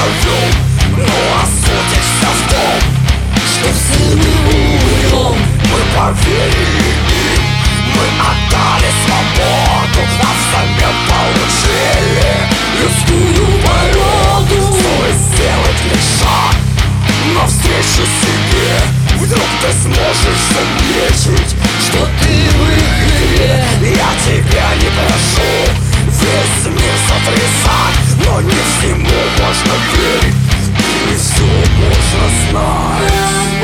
живем, но осудишься в том, что все мы умрем. Мы поверили им, мы отдали свободу, а взамен получили людскую породу. Стоит сделать лишь шаг навстречу себе, вдруг ты сможешь заметить, что ты в игре. Я тебя не прошу весь мир сотрясать, но не всему можно верить и не все можно знать.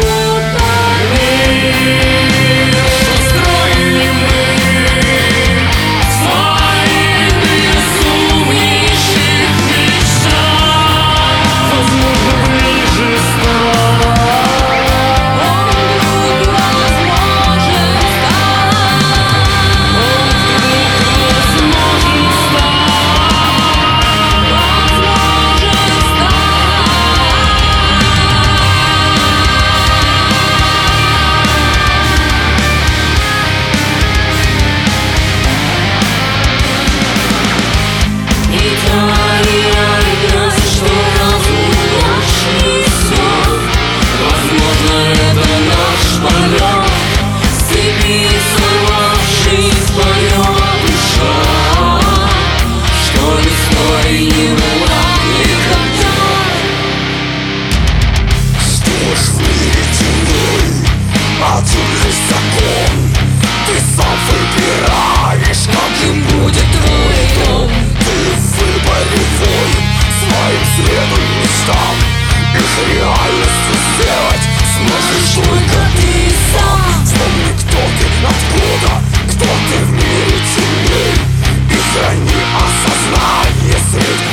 Сможешь только ты сам. Вспомни, кто ты, откуда, кто ты в мире теней, и храни осознание среди